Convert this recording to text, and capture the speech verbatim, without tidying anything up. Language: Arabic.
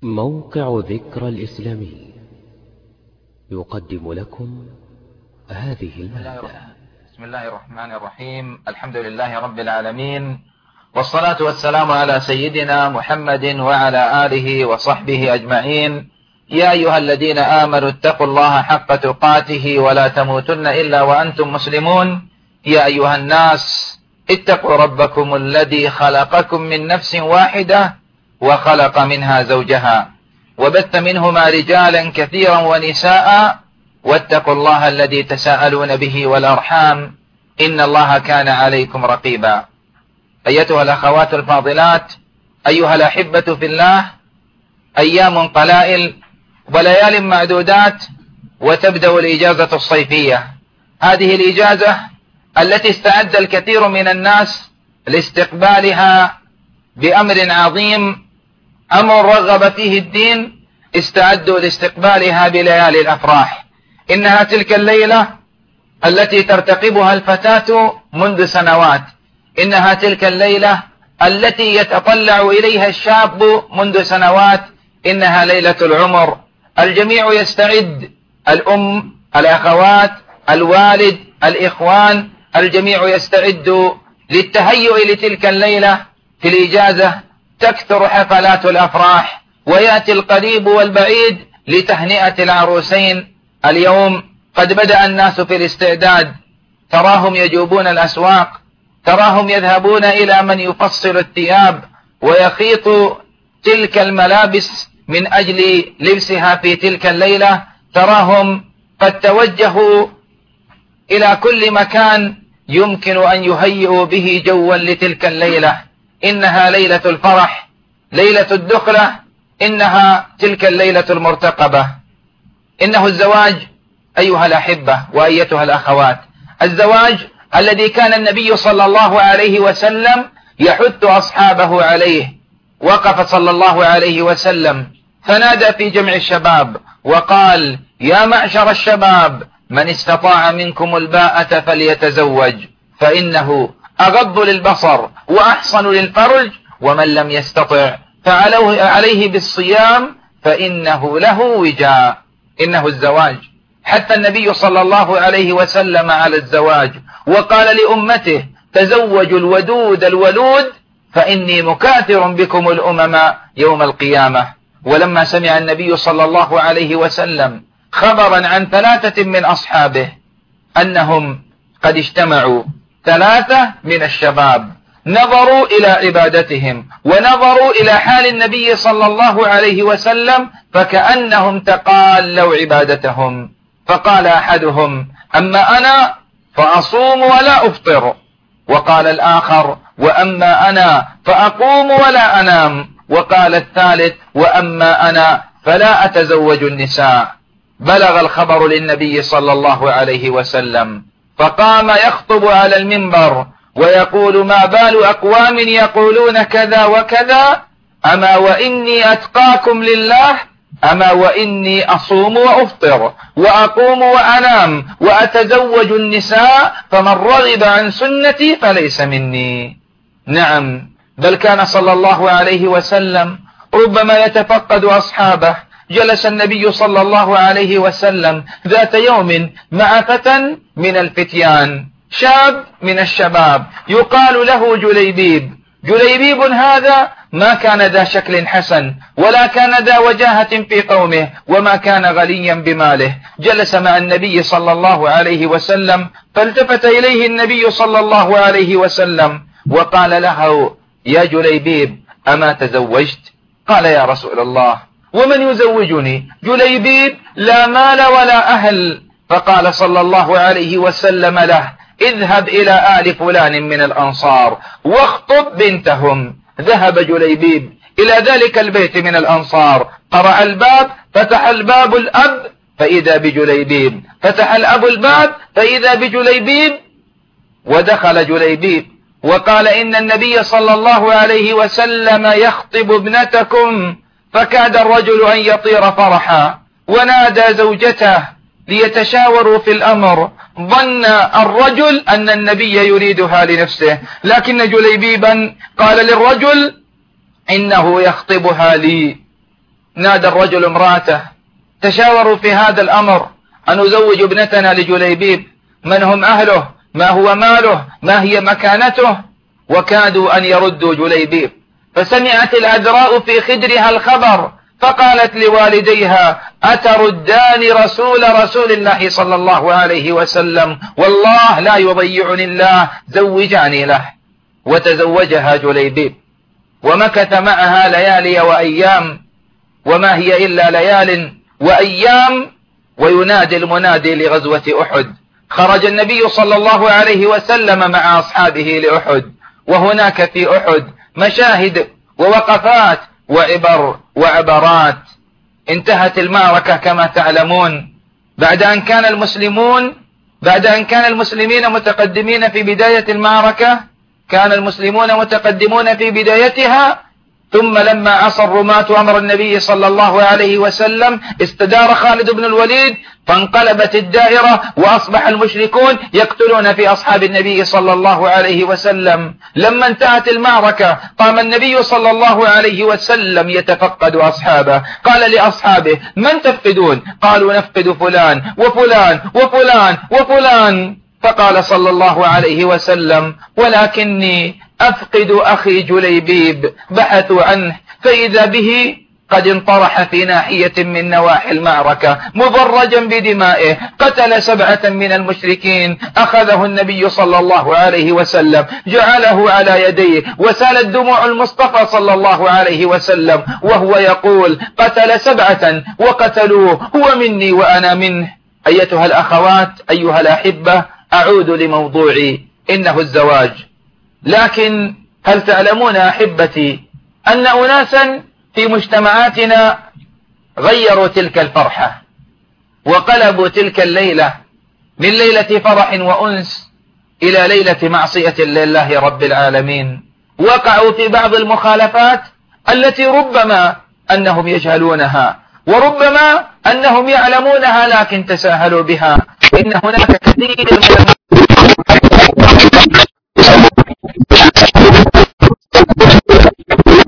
موقع ذكرى الإسلامي يقدم لكم هذه المادة. بسم الله الرحمن الرحيم. الحمد لله رب العالمين، والصلاة والسلام على سيدنا محمد وعلى آله وصحبه أجمعين. يا أيها الذين آمنوا اتقوا الله حق تقاته ولا تموتن إلا وأنتم مسلمون. يا أيها الناس اتقوا ربكم الذي خلقكم من نفس واحدة وخلق منها زوجها وبث منهما رجالا كثيرا ونساء، واتقوا الله الذي تساءلون به والأرحام إن الله كان عليكم رقيبا. أيتها الأخوات الفاضلات، أيها الأحبة في الله، أيام قلائل وليال معدودات وتبدأ الإجازة الصيفية. هذه الإجازة التي استعد الكثير من الناس لاستقبالها بأمر عظيم، أمر رغب فيه الدين، استعدوا لاستقبالها بليالي الأفراح. إنها تلك الليلة التي ترتقبها الفتاة منذ سنوات، إنها تلك الليلة التي يتطلع إليها الشاب منذ سنوات، إنها ليلة العمر. الجميع يستعد، الأم، الأخوات، الوالد، الإخوان، الجميع يستعد للتهيؤ لتلك الليلة. في الإجازة تكثر حفلات الأفراح، ويأتي القريب والبعيد لتهنئة العروسين. اليوم قد بدأ الناس في الاستعداد، تراهم يجوبون الأسواق، تراهم يذهبون إلى من يفصل الثياب ويخيط تلك الملابس من أجل لبسها في تلك الليلة، تراهم قد توجهوا إلى كل مكان يمكن أن يهيئوا به جوا لتلك الليلة. إنها ليلة الفرح، ليلة الدخلة، إنها تلك الليلة المرتقبة. إنه الزواج أيها الأحبة وأيتها الأخوات، الزواج الذي كان النبي صلى الله عليه وسلم يحث أصحابه عليه. وقف صلى الله عليه وسلم فنادى في جمع الشباب وقال: يا معشر الشباب، من استطاع منكم الباءة فليتزوج، فإنه أغض للبصر وأحصن للفرج، ومن لم يستطع فعليه بالصيام فإنه له وجاء. إنه الزواج، حتى النبي صلى الله عليه وسلم على الزواج وقال لأمته: تزوجوا الودود الولود فإني مكاثر بكم الأمم يوم القيامة. ولما سمع النبي صلى الله عليه وسلم خبرا عن ثلاثة من أصحابه أنهم قد اجتمعوا، ثلاثة من الشباب، نظروا إلى عبادتهم ونظروا إلى حال النبي صلى الله عليه وسلم فكأنهم تقالوا عبادتهم. فقال أحدهم: أما أنا فأصوم ولا أفطر. وقال الآخر: وأما أنا فأقوم ولا أنام. وقال الثالث: وأما أنا فلا أتزوج النساء. بلغ الخبر للنبي صلى الله عليه وسلم، فقام يخطب على المنبر ويقول: ما بال أقوام يقولون كذا وكذا، أما وإني أتقاكم لله، أما وإني أصوم وأفطر وأقوم وأنام وأتزوج النساء، فمن رغب عن سنتي فليس مني. نعم، بل كان صلى الله عليه وسلم ربما يتفقد أصحابه. جلس النبي صلى الله عليه وسلم ذات يوم مع فتى من الفتيان، شاب من الشباب يقال له جليبيب. جليبيب هذا ما كان ذا شكل حسن، ولا كان ذا وجاهة في قومه، وما كان غنيا بماله. جلس مع النبي صلى الله عليه وسلم، فالتفت إليه النبي صلى الله عليه وسلم وقال له: يا جليبيب، أما تزوجت؟ قال: يا رسول الله، ومن يزوجني؟ جليبيب لا مال ولا أهل. فقال صلى الله عليه وسلم له: اذهب إلى آل فلان من الأنصار واخطب بنتهم. ذهب جليبيب إلى ذلك البيت من الأنصار، قرع الباب، فتح الباب الأب فإذا بجليبيب، فتح الأب الباب فإذا بجليبيب، ودخل جليبيب وقال: إن النبي صلى الله عليه وسلم يخطب ابنتكم. فكاد الرجل أن يطير فرحا، ونادى زوجته ليتشاوروا في الأمر. ظن الرجل أن النبي يريدها لنفسه، لكن جليبيبا قال للرجل: إنه يخطبها لي. نادى الرجل امرأته، تشاوروا في هذا الأمر، أن نزوج ابنتنا لجليبيب، من هم أهله، ما هو ماله، ما هي مكانته، وكادوا أن يردوا جليبيب. فسمعت العذراء في خدرها الخبر، فقالت لوالديها: أتردان رسول رسول الله صلى الله عليه وسلم؟ والله لا يضيعني الله، زوجاني له. وتزوجها جليبيب، ومكث معها ليالي وأيام، وما هي إلا ليال وأيام، وينادي المنادي لغزوة أحد. خرج النبي صلى الله عليه وسلم مع أصحابه لأحد، وهناك في أحد مشاهد ووقفات وعبر وعبرات. انتهت المعركة كما تعلمون بعد أن كان المسلمون بعد أن كان المسلمين متقدمين في بداية المعركة، كان المسلمون متقدمون في بدايتها، ثم لما عصى الرماة أمر النبي صلى الله عليه وسلم استدار خالد بن الوليد، فانقلبت الدائرة وأصبح المشركون يقتلون في أصحاب النبي صلى الله عليه وسلم. لما انتهت المعركة قام النبي صلى الله عليه وسلم يتفقد أصحابه، قال لأصحابه: من تفقدون؟ قالوا: نفقد فلان وفلان وفلان وفلان. فقال صلى الله عليه وسلم: ولكني أفقد أخي جليبيب. بحثوا عنه فإذا به قد انطرح في ناحية من نواحي المعركة مبرجا بدمائه، قتل سبعة من المشركين. أخذه النبي صلى الله عليه وسلم جعله على يديه، وسالت دموع المصطفى صلى الله عليه وسلم وهو يقول: قتل سبعة وقتلوه، هو مني وأنا منه. أيتها الأخوات، أيها الأحبة، أعود لموضوعي، إنه الزواج. لكن هل تعلمون أحبتي أن أناسا في مجتمعاتنا غيروا تلك الفرحة، وقلبوا تلك الليلة من ليلة فرح وأنس إلى ليلة معصية لله رب العالمين. وقعوا في بعض المخالفات التي ربما أنهم يجهلونها، وربما أنهم يعلمونها لكن تساهلوا بها. إن هناك كثير من